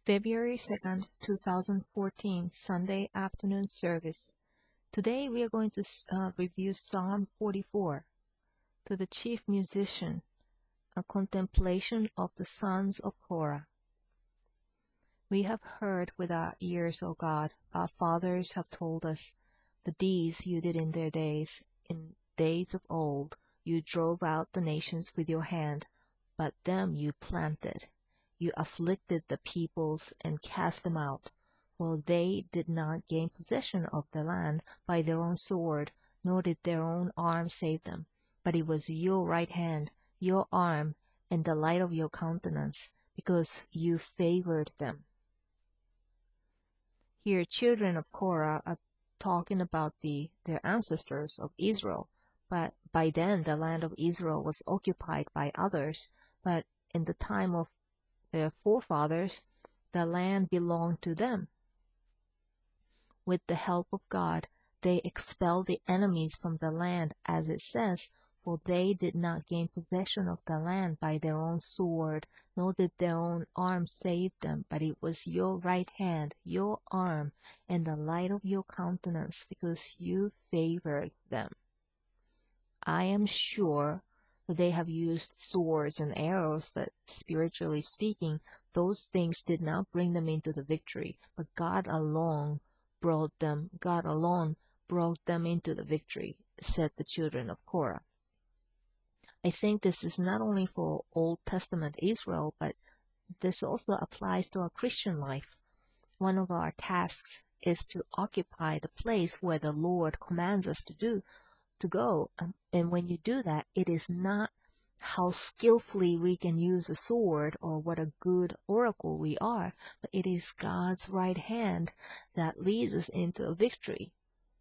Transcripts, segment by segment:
February 2nd, 2014, Sunday afternoon service. Today we are going to review Psalm 44, to the chief musician, a contemplation of the sons of Korah. We have heard with our ears, O God, our fathers have told us, the deeds you did in their days. In days of old, you drove out the nations with your hand, but them you planted. You afflicted the peoples and cast them out, for they did not gain possession of the land by their own sword, nor did their own arm save them. But it was your right hand, your arm, and the light of your countenance, because you favored them. Here, children of Korah are talking about their ancestors of Israel, but by then the land of Israel was occupied by others, but in the time of their forefathers, the land belonged to them. With the help of God, they expelled the enemies from the land, as it says, for they did not gain possession of the land by their own sword, nor did their own arm save them, but it was your right hand, your arm, and the light of your countenance, because you favored them. I am sure that they have used swords and arrows, but spiritually speaking, those things did not bring them into the victory, but God alone brought them into the victory, said the children of Korah. I think this is not only for Old Testament Israel, but this also applies to our Christian life. One of our tasks is to occupy the place where the Lord commands us to go. And when you do that, it is not how skillfully we can use a sword or what a good oracle we are, but it is God's right hand that leads us into a victory.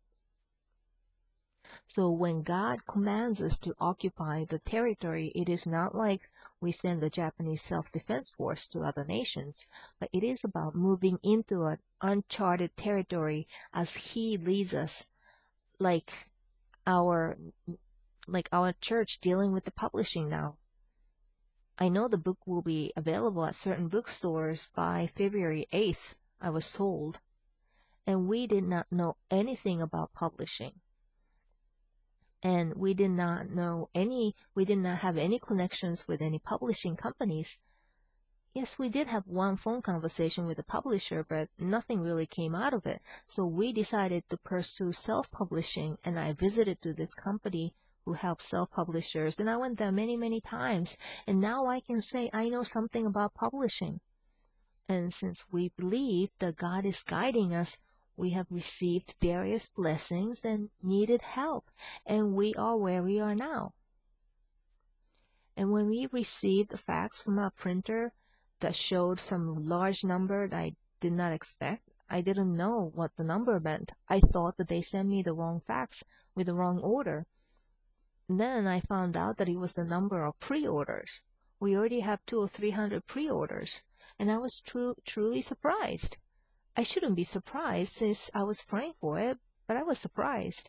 So when God commands us to occupy the territory, it is not like we send the Japanese self-defense force to other nations, but it is about moving into an uncharted territory as He leads us, like our church dealing with the publishing now. I know the book will be available at certain bookstores by February 8th, I was told. And we did not know anything about publishing. And we did not have any connections with any publishing companies. Yes, we did have one phone conversation with the publisher, but nothing really came out of it. So we decided to pursue self-publishing, and I visited to this company who helps self-publishers, and I went there many, many times, and now I can say I know something about publishing. And since we believe that God is guiding us, we have received various blessings and needed help, and we are where we are now. And when we received a fax from our printer that showed some large number that I did not expect, I didn't know what the number meant. I thought that they sent me the wrong fax with the wrong order. Then I found out that it was the number of pre-orders. We already have 200 or 300 pre-orders, and I was truly surprised. I shouldn't be surprised since I was praying for it, but I was surprised.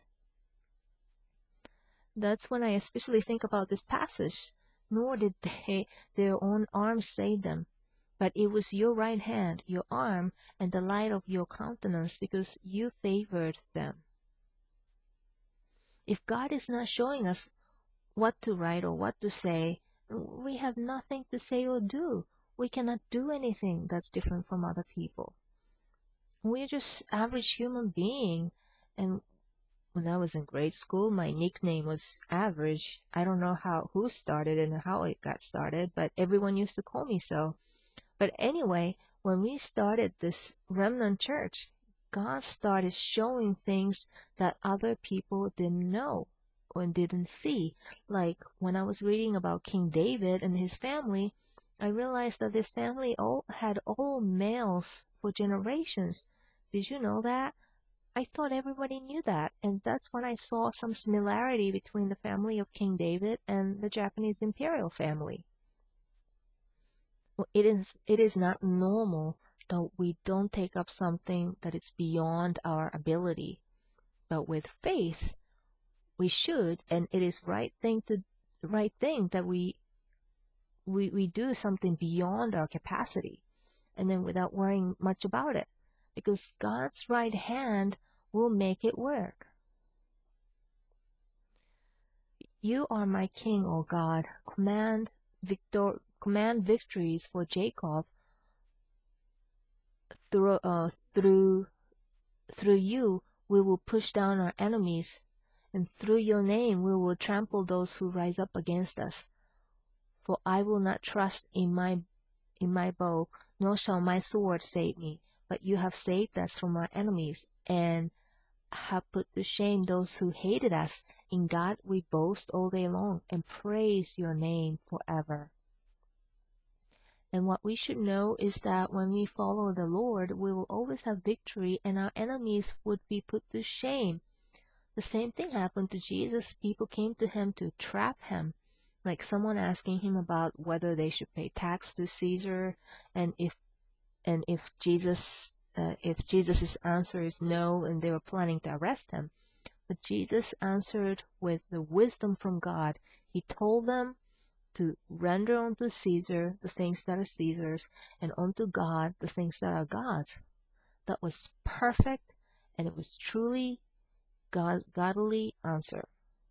That's when I especially think about this passage. Nor did their own arms save them, but it was your right hand, your arm, and the light of your countenance, because you favored them. If God is not showing us what to write or what to say, we have nothing to say or do. We cannot do anything that's different from other people. We're just average human being. And when I was in grade school, my nickname was Average. I don't know who started and how it got started, but everyone used to call me so. But anyway, when we started this remnant church, God started showing things that other people didn't know or didn't see. Like when I was reading about King David and his family, I realized that this family had all males for generations. Did you know that? I thought everybody knew that, and that's when I saw some similarity between the family of King David and the Japanese imperial family. It is not normal that we don't take up something that is beyond our ability. But with faith, we should, and it is right thing that we do something beyond our capacity. and then without worrying much about it, because God's right hand will make it work. You are my king, O God. Command victories for Jacob. Through, through you, we will push down our enemies, and through your name we will trample those who rise up against us. For I will not trust in my bow, nor shall my sword save me, but you have saved us from our enemies, and have put to shame those who hated us. In God we boast all day long, and praise your name forever. And what we should know is that when we follow the Lord, we will always have victory, and our enemies would be put to shame. The same thing happened to Jesus. People came to him to trap him, like someone asking him about whether they should pay tax to Caesar, and if Jesus's answer is no, and they were planning to arrest him. But Jesus answered with the wisdom from God. He told them to render unto Caesar the things that are Caesar's, and unto God the things that are God's. That was perfect, and it was truly God's godly answer.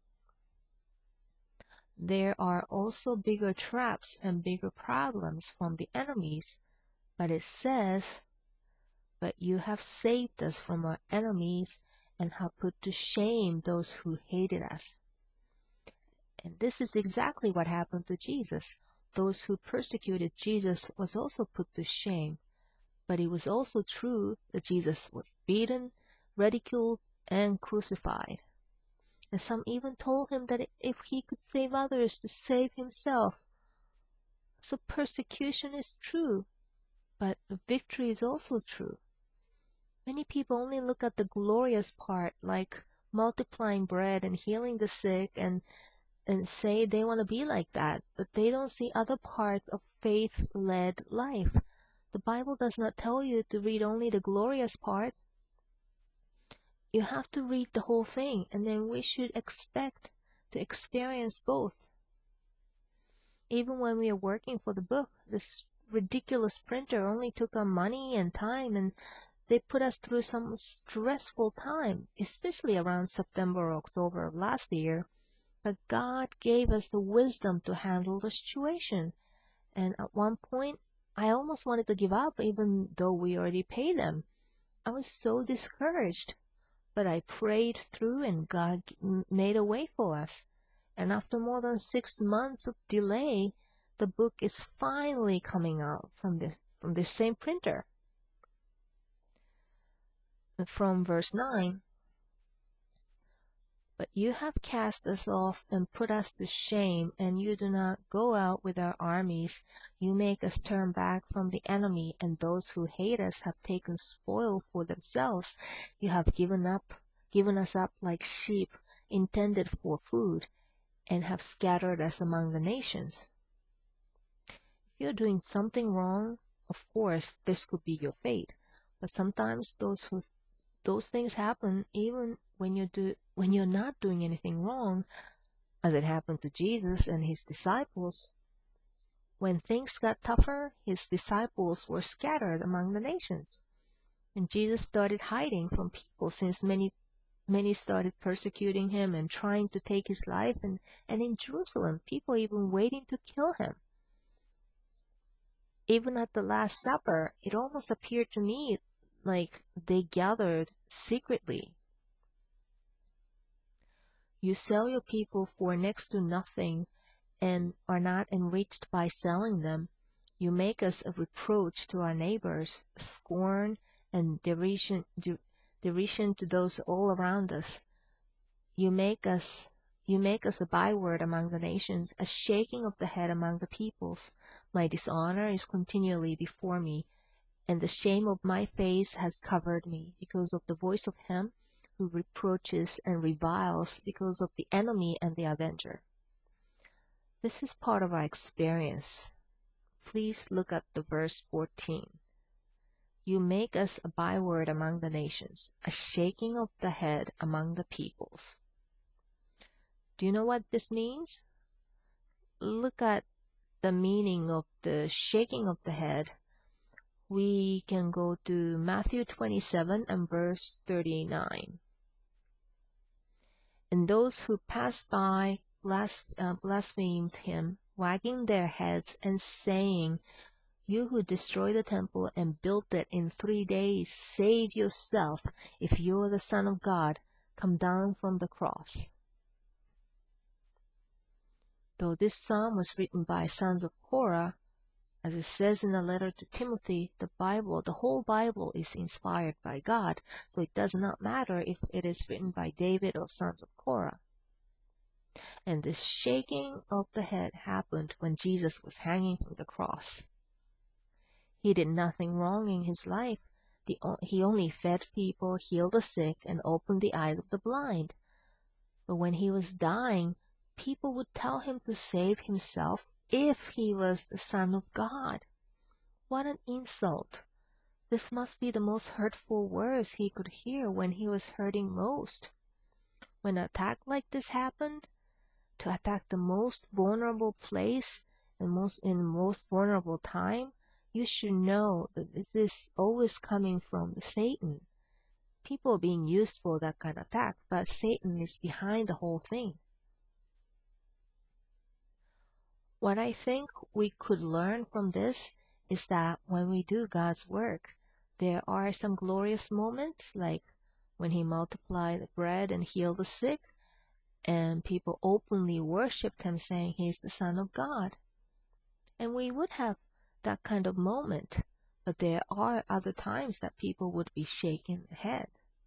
There are also bigger traps and bigger problems from the enemies, but it says, "But you have saved us from our enemies and have put to shame those who hated us." And this is exactly what happened to Jesus. Those who persecuted Jesus was also put to shame. But it was also true that Jesus was beaten, ridiculed, and crucified. And some even told him that if he could save others, to save himself. So persecution is true, but the victory is also true. Many people only look at the glorious part, like multiplying bread and healing the sick, and say they want to be like that, but they don't see other parts of faith-led life. The Bible does not tell you to read only the glorious part. You have to read the whole thing, and then we should expect to experience both. Even when we are working for the book, this ridiculous printer only took our money and time, and they put us through some stressful time, especially around September or October of last year. But God gave us the wisdom to handle the situation. And at one point, I almost wanted to give up, even though we already paid them. I was so discouraged. But I prayed through, and God made a way for us. And after more than 6 months of delay, the book is finally coming out from this same printer. From verse 9. But you have cast us off and put us to shame, and you do not go out with our armies. You make us turn back from the enemy, and those who hate us have taken spoil for themselves. You have given us up like sheep intended for food, and have scattered us among the nations. If you're doing something wrong, of course, this could be your fate. But sometimes those things happen even when you're not doing anything wrong, as it happened to Jesus and his disciples. When things got tougher, his disciples were scattered among the nations. And Jesus started hiding from people, since many started persecuting him and trying to take his life, and in Jerusalem, people even waiting to kill him. Even at the Last Supper, it almost appeared to me like they gathered secretly. You sell your people for next to nothing and are not enriched by selling them. You make us a reproach to our neighbors, scorn and derision to those all around us. You make us a byword among the nations, a shaking of the head among the peoples. My dishonor is continually before me, and the shame of my face has covered me, because of the voice of him who reproaches and reviles, because of the enemy and the avenger. This is part of our experience. Please look at the verse 14. You make us a byword among the nations, a shaking of the head among the peoples. Do you know what this means? Look at the meaning of the shaking of the head. we can go to Matthew 27 and verse 39. And those who passed by blasphemed him, wagging their heads and saying, "You who destroy the temple and built it in 3 days, save yourself. If you are the Son of God, come down from the cross." Though this psalm was written by sons of Korah, as it says in the letter to Timothy, the whole Bible is inspired by God, so it does not matter if it is written by David or sons of Korah. And this shaking of the head happened when Jesus was hanging from the cross. He did nothing wrong in his life. He only fed people, healed the sick, and opened the eyes of the blind. But when he was dying, people would tell him to save himself if he was the Son of God. What an insult! This must be the most hurtful words he could hear when he was hurting most. When an attack like this happened, to attack the most vulnerable place and most vulnerable time, you should know that this is always coming from Satan. People are being used for that kind of attack, but Satan is behind the whole thing. What I think we could learn from this is that when we do God's work, there are some glorious moments, like when he multiplied the bread and healed the sick, and people openly worshiped him, saying he's the Son of God. And we would have that kind of moment, but there are other times that people would be shaking their head.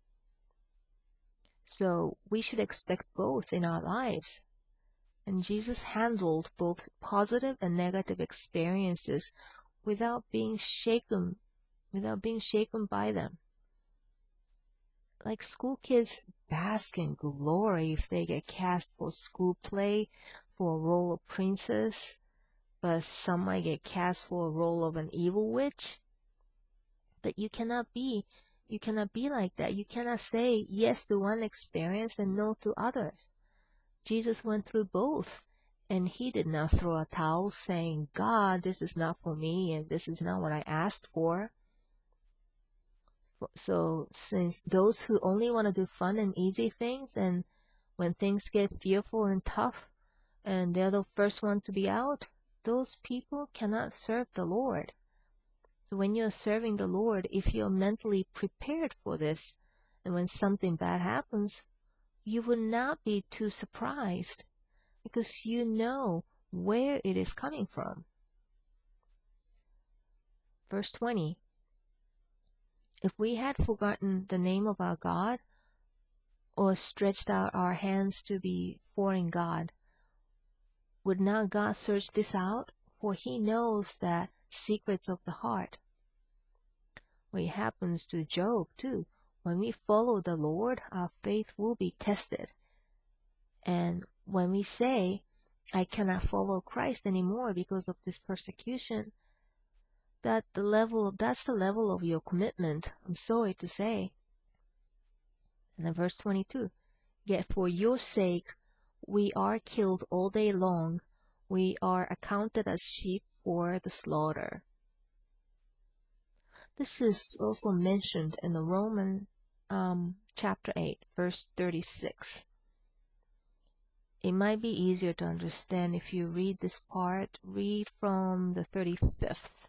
So we should expect both in our lives. And Jesus handled both positive and negative experiences without being shaken by them. Like school kids bask in glory if they get cast for school play for a role of princess, but some might get cast for a role of an evil witch. But you cannot be like that. You cannot say yes to one experience and no to others. Jesus went through both, and he did not throw a towel saying, "God, this is not for me and this is not what I asked for." So since those who only want to do fun and easy things, and when things get fearful and tough and they're the first one to be out, those people cannot serve the Lord. So when you're serving the Lord, if you're mentally prepared for this, and when something bad happens, you will not be too surprised because you know where it is coming from. Verse 20. If we had forgotten the name of our God, or stretched out our hands to be foreign God, would not God search this out? For he knows the secrets of the heart. Well, it happens to Job too. When we follow the Lord, our faith will be tested. And when we say, "I cannot follow Christ anymore because of this persecution," that's the level of your commitment. I'm sorry to say. And then verse 22, "Yet for your sake we are killed all day long. We are accounted as sheep for the slaughter." This is also mentioned in the Romans chapter 8, verse 36. It might be easier to understand if you read this part. Read from the 35th.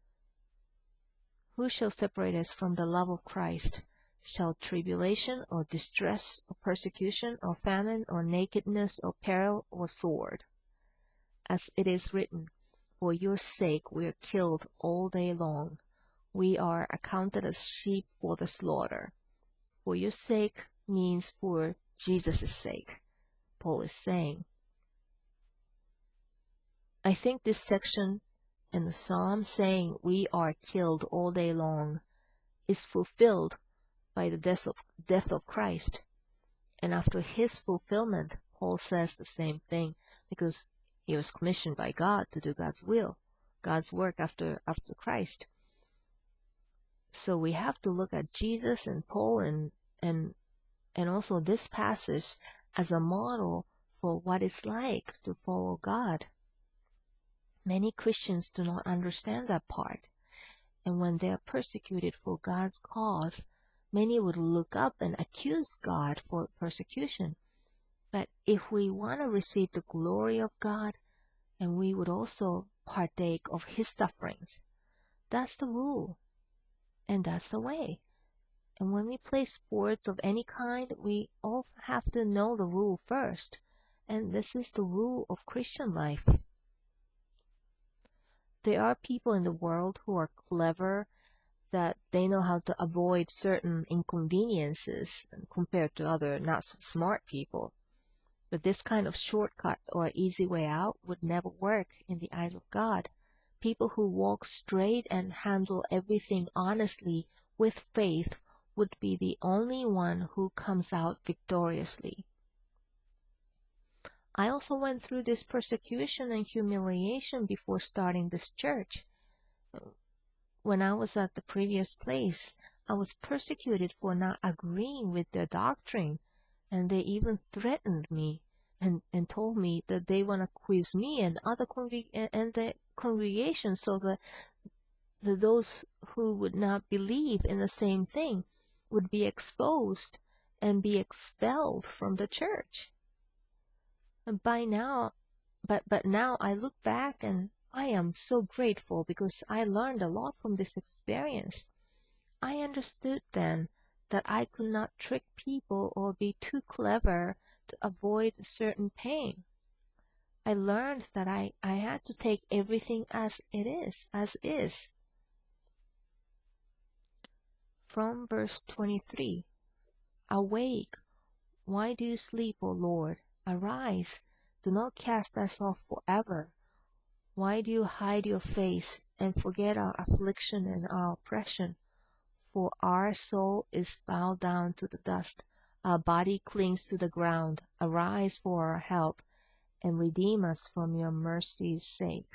"Who shall separate us from the love of Christ? Shall tribulation, or distress, or persecution, or famine, or nakedness, or peril, or sword? As it is written, for your sake we are killed all day long. We are accounted as sheep for the slaughter." For your sake means for Jesus' sake, Paul is saying. I think this section in the Psalm saying we are killed all day long is fulfilled by the death of Christ. And after his fulfillment, Paul says the same thing because he was commissioned by God to do God's will, God's work after Christ. So we have to look at Jesus and Paul and also this passage as a model for what it's like to follow God. Many Christians do not understand that part. And when they are persecuted for God's cause, many would look up and accuse God for persecution. But if we want to receive the glory of God, and we would also partake of His sufferings, that's the rule, and that's the way. And when we play sports of any kind, we all have to know the rule first. And this is the rule of Christian life. There are people in the world who are clever, that they know how to avoid certain inconveniences compared to other not so smart people. But this kind of shortcut or easy way out would never work in the eyes of God. People who walk straight and handle everything honestly with faith would be the only one who comes out victoriously. I also went through this persecution and humiliation before starting this church. When I was at the previous place, I was persecuted for not agreeing with their doctrine, and they even threatened me and told me that they want to quiz me and the congregation, so that those who would not believe in the same thing would be exposed and be expelled from the church. And but now I look back and I am so grateful, because I learned a lot from this experience. I understood then that I could not trick people or be too clever to avoid certain pain. I learned that I had to take everything as it is, as is. From verse 23, Awake, why do you sleep, O Lord? Arise, do not cast us off forever. Why do you hide your face and forget our affliction and our oppression? For our soul is bowed down to the dust, our body clings to the ground. Arise for our help, and redeem us from your mercy's sake.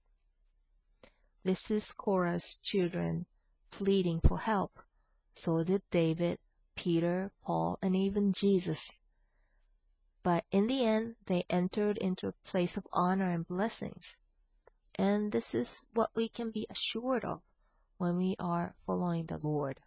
This is Korah's children pleading for help. So did David, Peter, Paul, and even Jesus. But in the end, they entered into a place of honor and blessings. And this is what we can be assured of when we are following the Lord.